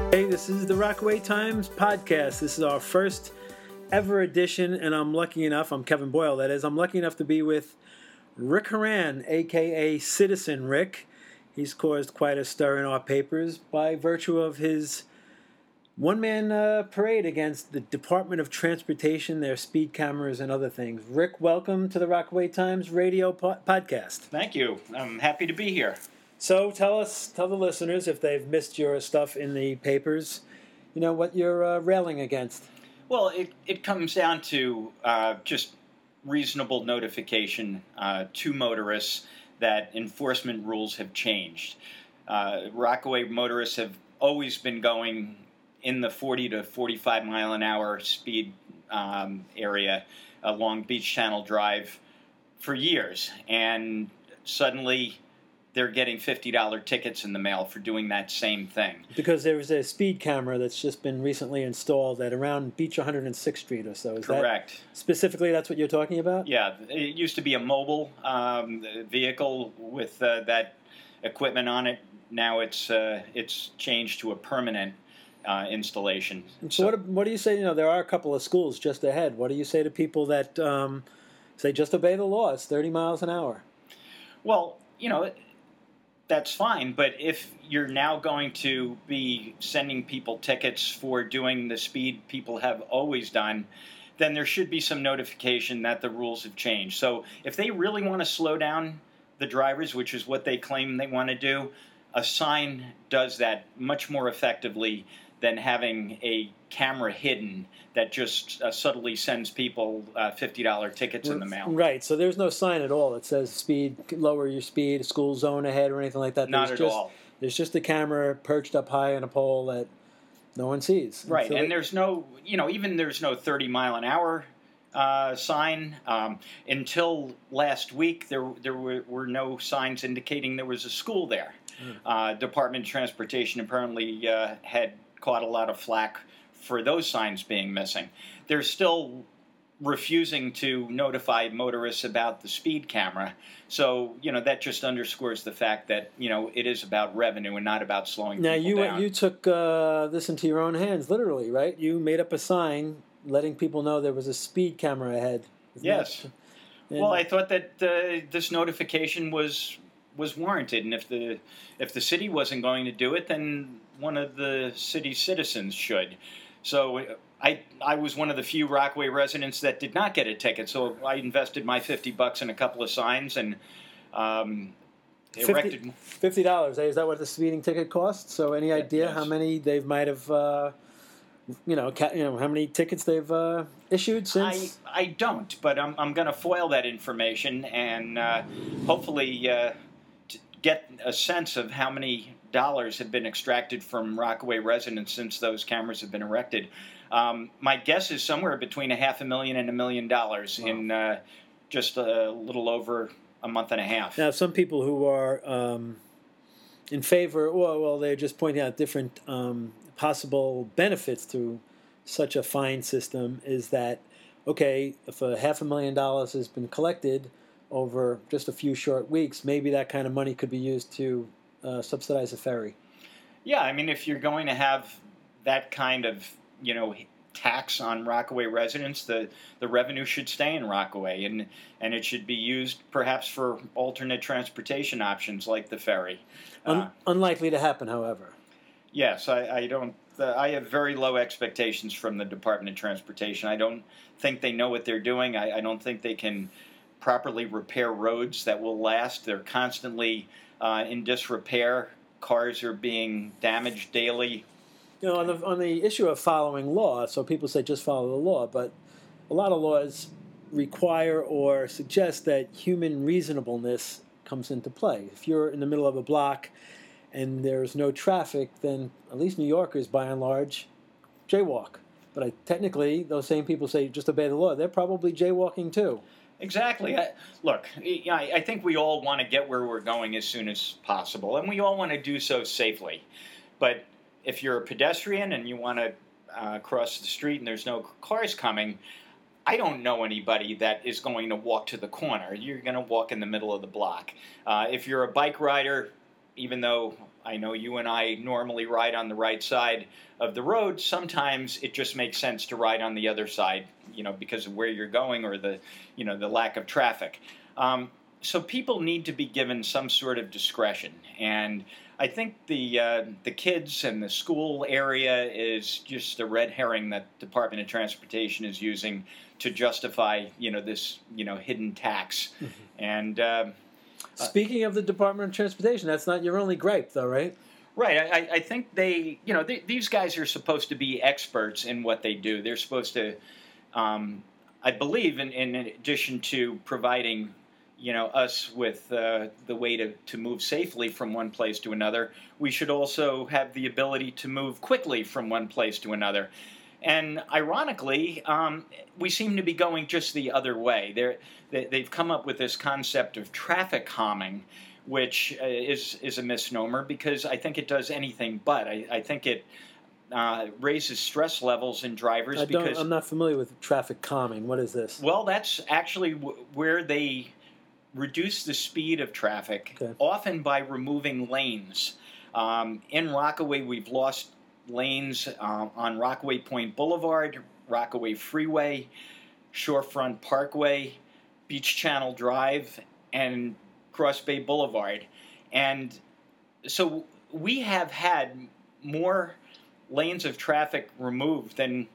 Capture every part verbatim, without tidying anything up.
Hey, this is the Rockaway Times podcast. This is our first ever edition, and I'm lucky enough, I'm Kevin Boyle, that is, I'm lucky enough to be with Rick Horan, a k a. Citizen Rick. He's caused quite a stir in our papers by virtue of his one-man uh, parade against the Department of Transportation, their speed cameras, and other things. Rick, welcome to the Rockaway Times radio po- podcast. Thank you. I'm happy to be here. So tell us, tell the listeners, if they've missed your stuff in the papers, you know, what you're uh, railing against. Well, it, it comes down to uh, just reasonable notification uh, to motorists that enforcement rules have changed. Uh, Rockaway motorists have always been going in the forty to forty-five mile an hour speed um, area along Beach Channel Drive for years, and suddenly they're getting fifty dollar tickets in the mail for doing that same thing. Because there was a speed camera that's just been recently installed at around Beach one hundred sixth Street or so. Is Correct. That specifically, that's what you're talking about? Yeah, it used to be a mobile um, vehicle with uh, that equipment on it. Now it's uh, it's changed to a permanent uh, installation. So, so what, what do you say? You know, there are a couple of schools just ahead. What do you say to people that um, say just obey the law? It's thirty miles an hour. Well, you know, that's fine, but if you're now going to be sending people tickets for doing the speed people have always done, then there should be some notification that the rules have changed. So if they really want to slow down the drivers, which is what they claim they want to do, a sign does that much more effectively than having a camera hidden that just uh, subtly sends people uh, fifty dollar tickets in the mail. Right, so there's no sign at all that says speed, lower your speed, school zone ahead, or anything like that. Not there's at just, all. There's just a camera perched up high on a pole that no one sees. Right, so and they, there's no, you know, even there's no thirty mile an hour uh, sign. Um, until last week, there there were, were no signs indicating there was a school there. Mm. Uh, Department of Transportation apparently uh, had caught a lot of flack for those signs being missing. They're still refusing to notify motorists about the speed camera. So, you know, that just underscores the fact that, you know, it is about revenue and not about slowing now people you, down. Now, you took uh, this into your own hands, literally, right? You made up a sign letting people know there was a speed camera ahead. Isn't yes. That, well, I thought that uh, this notification was was warranted, and if the if the city wasn't going to do it, then one of the city's citizens should. So I I was one of the few Rockaway residents that did not get a ticket. So I invested my fifty bucks in a couple of signs and um, erected fifty dollars. Is that what the speeding ticket costs? So any idea yes. how many they might have? Uh, you know, ca- you know how many tickets they've uh, issued since? I I don't, but I'm I'm going to foil that information and uh, hopefully uh, to get a sense of how many dollars have been extracted from Rockaway residents since those cameras have been erected. Um, my guess is somewhere between a half a million and a million dollars wow. in uh, just a little over a month and a half. Now, some people who are um, in favor, well, well, they're just pointing out different um, possible benefits to such a fine system is that, okay, if a half a million dollars has been collected over just a few short weeks, maybe that kind of money could be used to uh, subsidize a ferry. Yeah, I mean, if you're going to have that kind of, you know, tax on Rockaway residents, the, the revenue should stay in Rockaway, and and it should be used perhaps for alternate transportation options like the ferry. Un- uh, unlikely to happen, however. Yes, I, I don't. Uh, I have very low expectations from the Department of Transportation. I don't think they know what they're doing. I, I don't think they can properly repair roads that will last. They're constantly uh, in disrepair. Cars are being damaged daily. You know, on the on the issue of following law, so people say just follow the law, but a lot of laws require or suggest that human reasonableness comes into play. If you're in the middle of a block and there's no traffic, then at least New Yorkers, by and large, jaywalk. But I, technically, those same people say just obey the law. They're probably jaywalking too. Exactly. I, look, I, I think we all want to get where we're going as soon as possible, and we all want to do so safely. But if you're a pedestrian and you want to uh, cross the street and there's no cars coming, I don't know anybody that is going to walk to the corner. You're going to walk in the middle of the block. Uh, if you're a bike rider, even though I know you and I normally ride on the right side of the road. Sometimes it just makes sense to ride on the other side, you know, because of where you're going or the, you know, the lack of traffic. Um, so people need to be given some sort of discretion, and I think the uh, the kids and the school area is just a red herring that Department of Transportation is using to justify, you know, this, you know, hidden tax. Mm-hmm. And uh, speaking of the Department of Transportation, that's not your only gripe, though, right? Right. I, I think they, you know, they, these guys are supposed to be experts in what they do. They're supposed to, um, I believe, in, in addition to providing, you know, us with uh, the way to, to move safely from one place to another, we should also have the ability to move quickly from one place to another. And ironically, um, we seem to be going just the other way. They're, they, they've come up with this concept of traffic calming, which uh, is is a misnomer because I think it does anything but. I, I think it uh, raises stress levels in drivers. I don't, because I'm not familiar with traffic calming. What is this? Well, that's actually w- where they reduce the speed of traffic, okay. often by removing lanes. Um, in Rockaway, we've lost lanes uh, on Rockaway Point Boulevard, Rockaway Freeway, Shorefront Parkway, Beach Channel Drive, and Cross Bay Boulevard. And so we have had more lanes of traffic removed than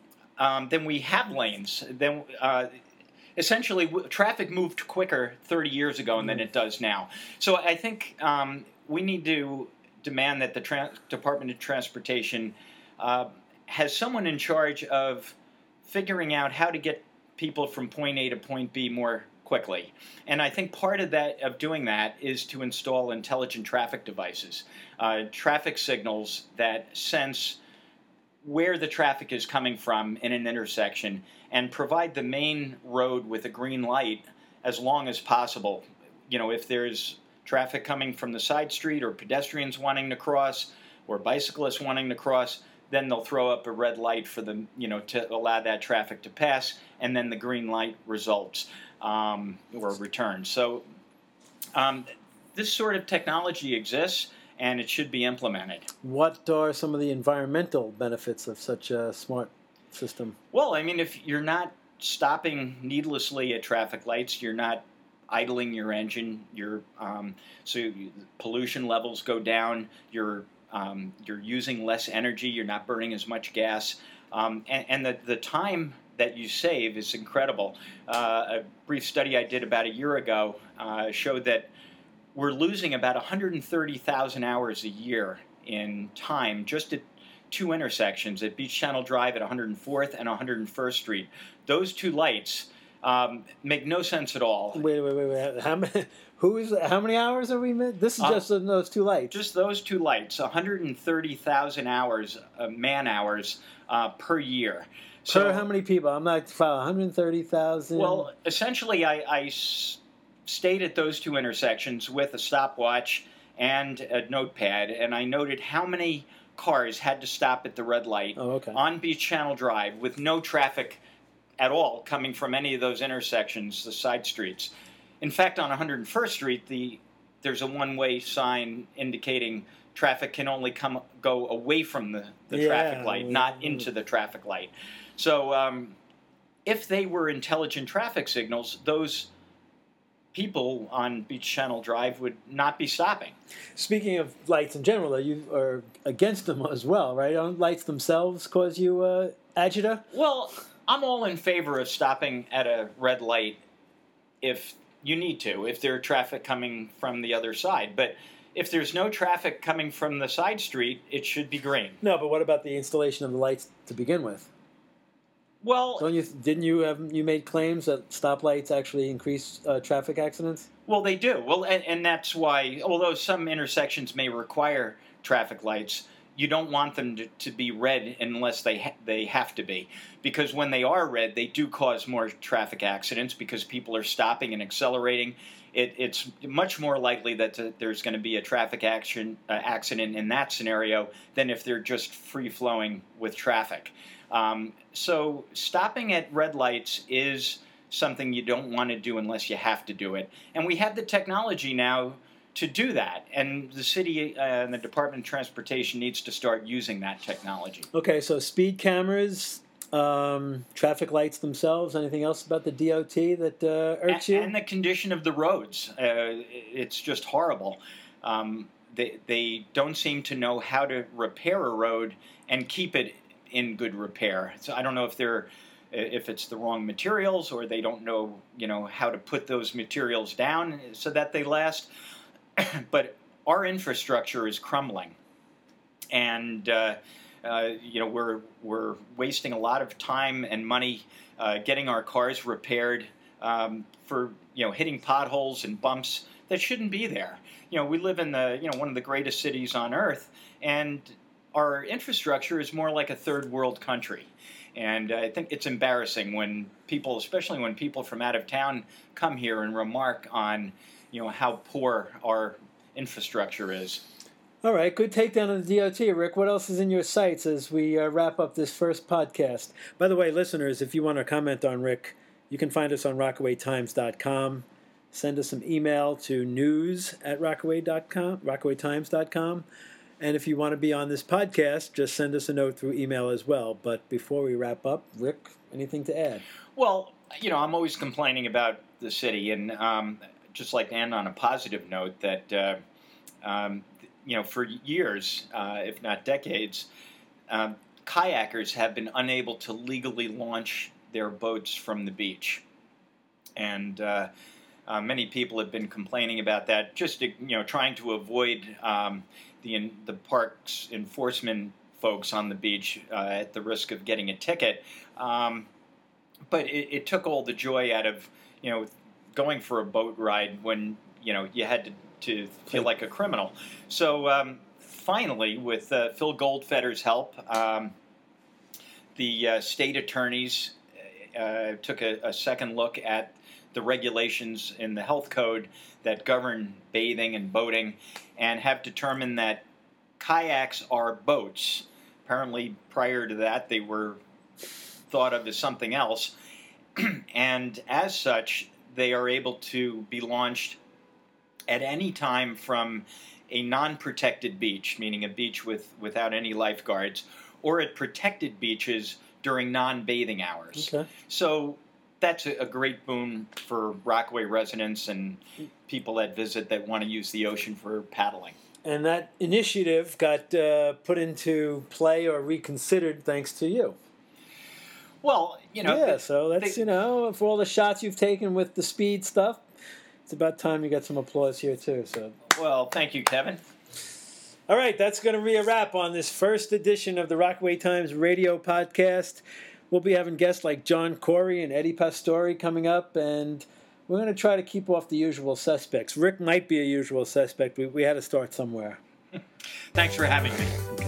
um, than we have lanes. Then uh, essentially, w- traffic moved quicker thirty years ago than it does now. So I think um, we need to demand that the Tra- Department of Transportation uh, has someone in charge of figuring out how to get people from point A to point B more quickly. And I think part of that, of doing that, is to install intelligent traffic devices, uh, traffic signals that sense where the traffic is coming from in an intersection and provide the main road with a green light as long as possible. You know, if there's traffic coming from the side street or pedestrians wanting to cross or bicyclists wanting to cross, then they'll throw up a red light for them, you know, to allow that traffic to pass, and then the green light results um, or returns. So um, this sort of technology exists, and it should be implemented. What are some of the environmental benefits of such a smart system? Well, I mean, if you're not stopping needlessly at traffic lights, you're not idling your engine, you're, um, so you, pollution levels go down, you're um, you're using less energy, you're not burning as much gas, um, and, and the, the time that you save is incredible. Uh, a brief study I did about a year ago uh, showed that we're losing about one hundred thirty thousand hours a year in time just at two intersections, at Beach Channel Drive at one hundred fourth and one hundred first Street. Those two lights um, make no sense at all. Wait, wait, wait, wait. How many? Who is? How many hours are we? This is Uh, just uh, those two lights. Just those two lights, one hundred thirty thousand hours, uh, man hours uh, per year. So, per how many people? I'm not one hundred thirty thousand. Well, essentially, I, I s- stayed at those two intersections with a stopwatch and a notepad, and I noted how many cars had to stop at the red light oh, okay. on Beach Channel Drive with no traffic at all coming from any of those intersections, the side streets. In fact, on one hundred first Street, the there's a one-way sign indicating traffic can only come go away from the, the yeah, traffic light, we, not into the traffic light. So um, if they were intelligent traffic signals, those people on Beach Channel Drive would not be stopping. Speaking of lights in general, though, you are against them as well, right? Don't lights themselves cause you uh, agita? Well, I'm all in favor of stopping at a red light if you need to, if there's traffic coming from the other side. But if there's no traffic coming from the side street, it should be green. No, but what about the installation of the lights to begin with? Well, Don't you, didn't you have you made claims that stoplights actually increase uh, traffic accidents? Well, they do. Well, and, and that's why, although some intersections may require traffic lights, you don't want them to, to be red unless they ha- they have to be. Because when they are red, they do cause more traffic accidents because people are stopping and accelerating. It, it's much more likely that to, there's going to be a traffic action uh, accident in that scenario than if they're just free-flowing with traffic. Um, so stopping at red lights is something you don't want to do unless you have to do it. And we have the technology now to do that. And the city uh, and the Department of Transportation needs to start using that technology. Okay, so speed cameras, um, traffic lights themselves. Anything else about the D O T that uh, irks and, you? And the condition of the roads. Uh, it's just horrible. Um, they, they don't seem to know how to repair a road and keep it in good repair. So I don't know if they're if it's the wrong materials or they don't know, you know, how to put those materials down so that they last. But our infrastructure is crumbling, and uh, uh, you know we're we're wasting a lot of time and money uh, getting our cars repaired um, for you know hitting potholes and bumps that shouldn't be there. You know, we live in the you know one of the greatest cities on earth, and our infrastructure is more like a third world country. And I think it's embarrassing when people, especially when people from out of town, come here and remark on, you know, how poor our infrastructure is. All right, good takedown of the D O T, Rick. What else is in your sights as we uh, wrap up this first podcast? By the way, listeners, if you want to comment on Rick, you can find us on rockaway times dot com. Send us some email to news at rockaway dot com, rockaway times dot com. And if you want to be on this podcast, just send us a note through email as well. But before we wrap up, Rick, anything to add? Well, you know, I'm always complaining about the city, and um, just like to end on a positive note that, uh, um, you know, for years, uh, if not decades, um, kayakers have been unable to legally launch their boats from the beach. And uh, uh, many people have been complaining about that, just, to, you know, trying to avoid um, the the park's enforcement folks on the beach uh, at the risk of getting a ticket. Um, but it, it took all the joy out of, you know, going for a boat ride when, you know, you had to, to feel like a criminal. So um, finally, with uh, Phil Goldfeder's help, um, the uh, state attorneys uh, took a, a second look at the regulations in the health code that govern bathing and boating, and have determined that kayaks are boats. Apparently, prior to that, they were thought of as something else. And as such, they are able to be launched at any time from a non-protected beach, meaning a beach with, without any lifeguards, or at protected beaches during non-bathing hours. Okay. So that's a, a great boon for Rockaway residents and people that visit that want to use the ocean for paddling. And that initiative got uh, put into play or reconsidered thanks to you. Well, you know. Yeah, they, so that's, they, you know, for all the shots you've taken with the speed stuff, it's about time you got some applause here, too. So. Well, thank you, Kevin. All right, that's going to be a wrap on this first edition of the Rockaway Times radio podcast. We'll be having guests like John Corey and Eddie Pastore coming up, and we're going to try to keep off the usual suspects. Rick might be a usual suspect. We, we had to start somewhere. Thanks for having me. Okay.